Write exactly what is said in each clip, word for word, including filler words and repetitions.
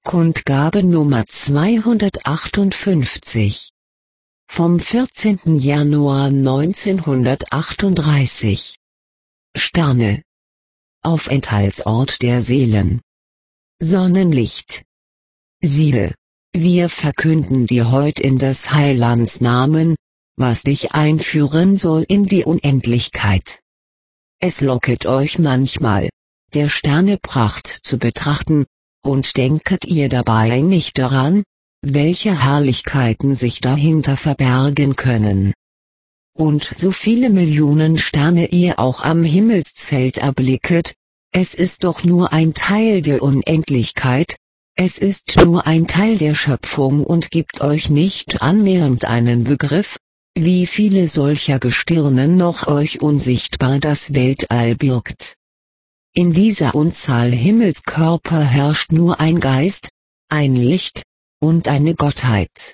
Kundgabe Nummer zweihundertachtundfünfzig vom vierzehnten Januar neunzehnhundertachtunddreißig. Sterne. Aufenthaltsort der Seelen. Sonnenlicht. Siehe, wir verkünden dir heut in des Heilands Namen, was dich einführen soll in die Unendlichkeit. Es locket euch manchmal, der Sterne Pracht zu betrachten, und denket ihr dabei nicht daran, welche Herrlichkeiten sich dahinter verbergen können. Und so viele Millionen Sterne ihr auch am Himmelszelt erblicket, es ist doch nur ein Teil der Unendlichkeit, es ist nur ein Teil der Schöpfung und gibt euch nicht annähernd einen Begriff, wie viele solcher Gestirnen noch euch unsichtbar das Weltall birgt. In dieser Unzahl Himmelskörper herrscht nur ein Geist, ein Licht, und eine Gottheit.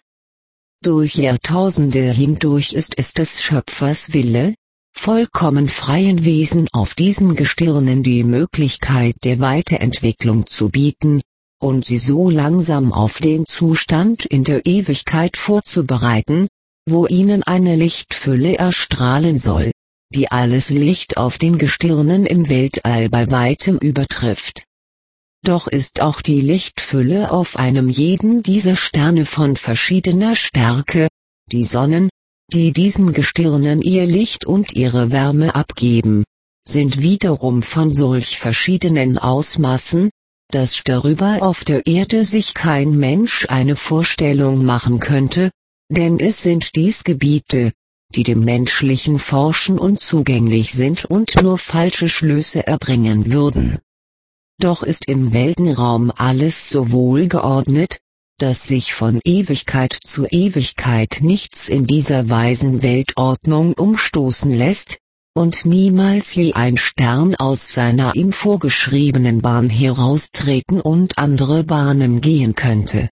Durch Jahrtausende hindurch ist es des Schöpfers Wille, vollkommen freien Wesen auf diesen Gestirnen die Möglichkeit der Weiterentwicklung zu bieten, und sie so langsam auf den Zustand in der Ewigkeit vorzubereiten, wo ihnen eine Lichtfülle erstrahlen soll, die alles Licht auf den Gestirnen im Weltall bei weitem übertrifft. Doch ist auch die Lichtfülle auf einem jeden dieser Sterne von verschiedener Stärke, die Sonnen, die diesen Gestirnen ihr Licht und ihre Wärme abgeben, sind wiederum von solch verschiedenen Ausmaßen, dass darüber auf der Erde sich kein Mensch eine Vorstellung machen könnte, denn es sind dies Gebiete, die dem menschlichen Forschen unzugänglich sind und nur falsche Schlüsse erbringen würden. Doch ist im Weltenraum alles so wohl geordnet, dass sich von Ewigkeit zu Ewigkeit nichts in dieser weisen Weltordnung umstoßen lässt, und niemals je ein Stern aus seiner ihm vorgeschriebenen Bahn heraustreten und andere Bahnen gehen könnte.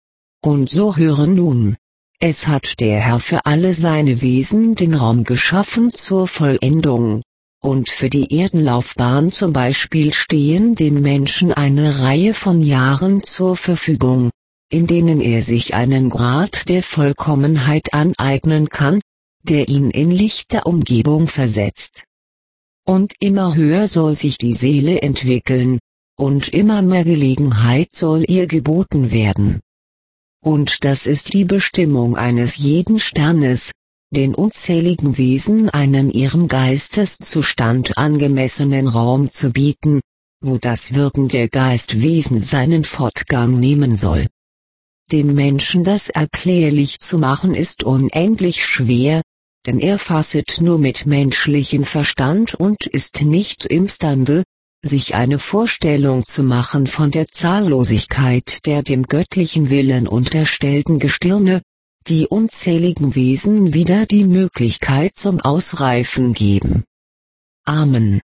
Und so höre nun. Es hat der Herr für alle seine Wesen den Raum geschaffen zur Vollendung, und für die Erdenlaufbahn zum Beispiel stehen dem Menschen eine Reihe von Jahren zur Verfügung, in denen er sich einen Grad der Vollkommenheit aneignen kann, der ihn in lichte Umgebung versetzt. Und immer höher soll sich die Seele entwickeln, und immer mehr Gelegenheit soll ihr geboten werden. Und das ist die Bestimmung eines jeden Sternes, den unzähligen Wesen einen ihrem Geisteszustand angemessenen Raum zu bieten, wo das Wirken der Geistwesen seinen Fortgang nehmen soll. Dem Menschen das erklärlich zu machen ist unendlich schwer, denn er fasset nur mit menschlichem Verstand und ist nicht imstande, sich eine Vorstellung zu machen von der Zahllosigkeit der dem göttlichen Willen unterstellten Gestirne, die unzähligen Wesen wieder die Möglichkeit zum Ausreifen geben. Amen.